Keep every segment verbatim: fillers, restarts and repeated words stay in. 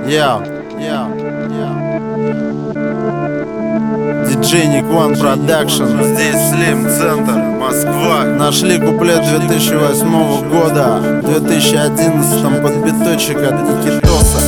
Yeah, yeah, yeah. диджей Ник One Production. Здесь Слим, центр, Москва. Нашли куплет две тысячи восьмого года, в две тысячи одиннадцатом под биточек от Никитоса.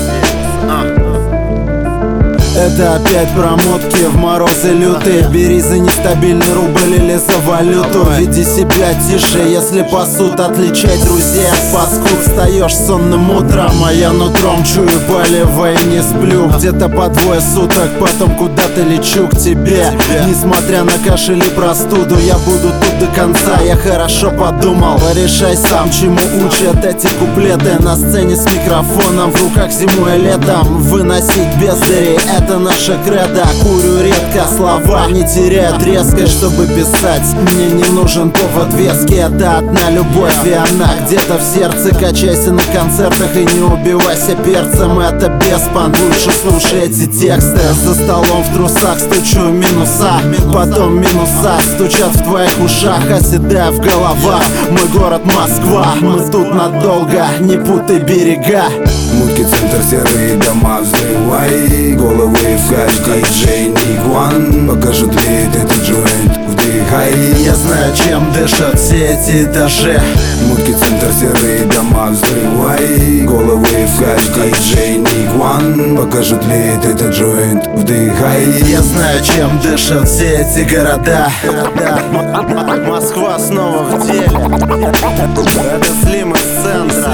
Это опять промотки в морозы лютые. Бери за нестабильный рубль или за валюту. Веди себя тише, если пасут. Отличай друзей от паскуд. Встаешь сонным утром, а я нутром чую, болевая и не сплю. Где-то по двое суток, потом куда-то лечу к тебе. Несмотря на кашель и простуду, я буду тут до конца. Я хорошо подумал, решай сам, чему учат эти куплеты. На сцене с микрофоном, в руках зимой и летом. Выносить бездари, это наша кредо. Курю редко, слова не теряют резкость, чтобы писать. Мне не нужен повод веский, это одна любовь, и она где-то в сердце. Качайся на концертах и не убивайся перцем, это беспон. Лучше слушай эти тексты. За столом в трусах стучу минуса, потом минуса стучат в твоих ушах, оседая в головах. Мой город Москва, мы тут надолго, не путай берега. Мутки, центр, серые дома, взрывай головы в кайф. диджей Ник One покажут вид, этот джойнт вдыхай. Я знаю, чем дышат все эти этажи. Мутки, центр, серые дома, взрывай головы в кайф. диджей Ник One покажут вид, этот джойнт вдыхай. Я знаю, чем дышат все эти города. Москва снова в деле. Это Слим из центра.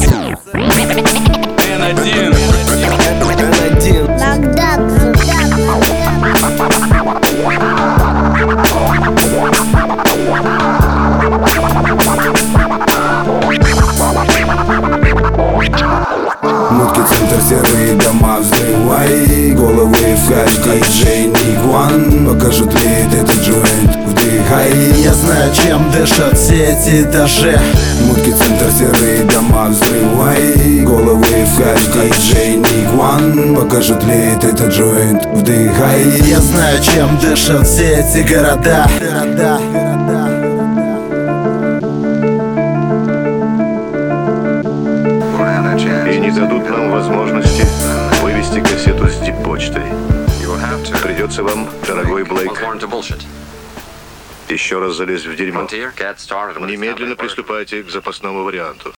эн один. эн один. Мутки, центр, серые дома, взрывай головы в кайф. диджей Ник One покажут вид, этот джойнт вдыхай. Я знаю, чем дышат все эти этажи. Мутки, центр, серые дома, взрывай головы в кайф. диджей Ник One покажут вид, этот джойнт вдыхай. Я знаю, чем дышат все эти города. И не дадут нам возможности вывести кассету с дип-почтой. Придется вам, дорогой Блейк, еще раз залезть в дерьмо. Немедленно приступайте к запасному варианту.